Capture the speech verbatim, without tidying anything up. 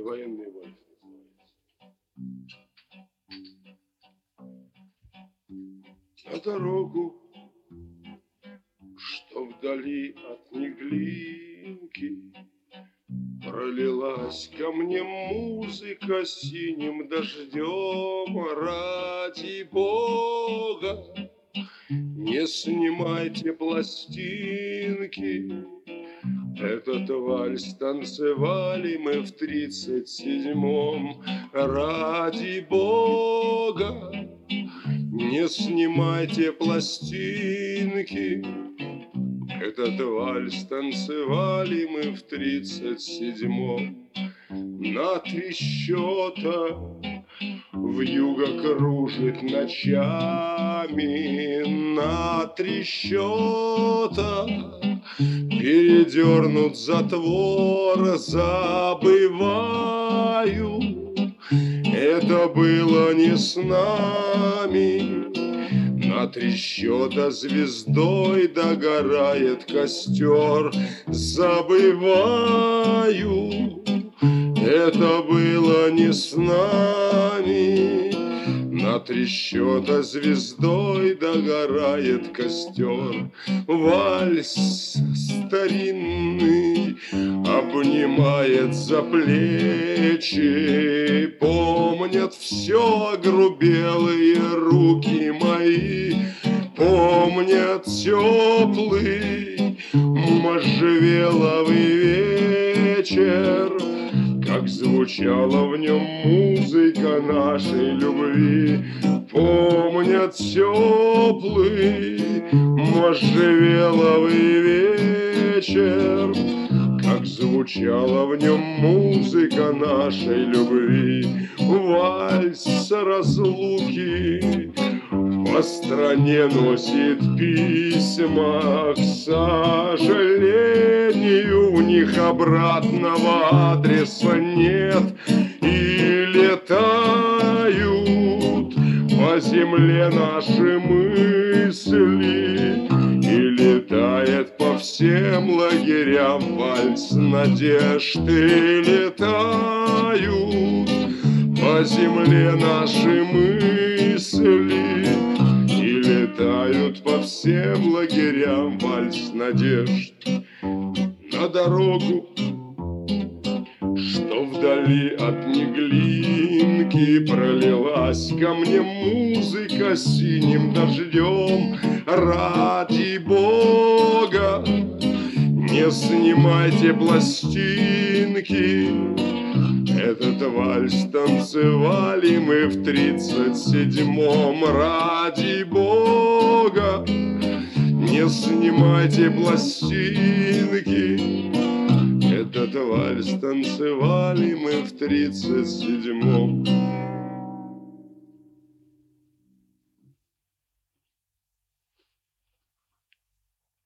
Довоенный вальс называется. На дорогу, что вдали от Неглинки, пролилась ко мне музыка синим дождем. Ради Бога, не снимайте пластинки. Этот вальс танцевали мы в тридцать седьмом. Ради Бога, не снимайте пластинки. Этот вальс танцевали мы в тридцать седьмом. На три счета вьюга кружит ночами. На три счета передернут затвор. Забываю, это было не с нами. На три счета звездой догорает костер. Забываю, это было не с нами. На три счета звездой догорает костер. Вальс старинный обнимает за плечи. Помнят все огрубелые руки мои. Помнят теплый можжевеловый вечер, как звучала в нем музыка нашей любви. Помнят теплый можжевеловый вечер, как звучала в нем музыка нашей любви. Вальс разлуки по стране носит письма. К сожалению, у них обратного адреса нет. И летают по земле наши мысли, и летает по всем лагерям вальс надежды. Летают по земле наши мысли, и летают по всем лагерям вальс надежд. На дорогу, что вдали от Неглинки, пролилась ко мне музыка синим дождем. Ради Бога, не снимайте пластинки. Этот вальс танцевали мы в тридцать седьмом. Ради Бога, не снимайте пластинки. Этот вальс танцевали мы в тридцать седьмом.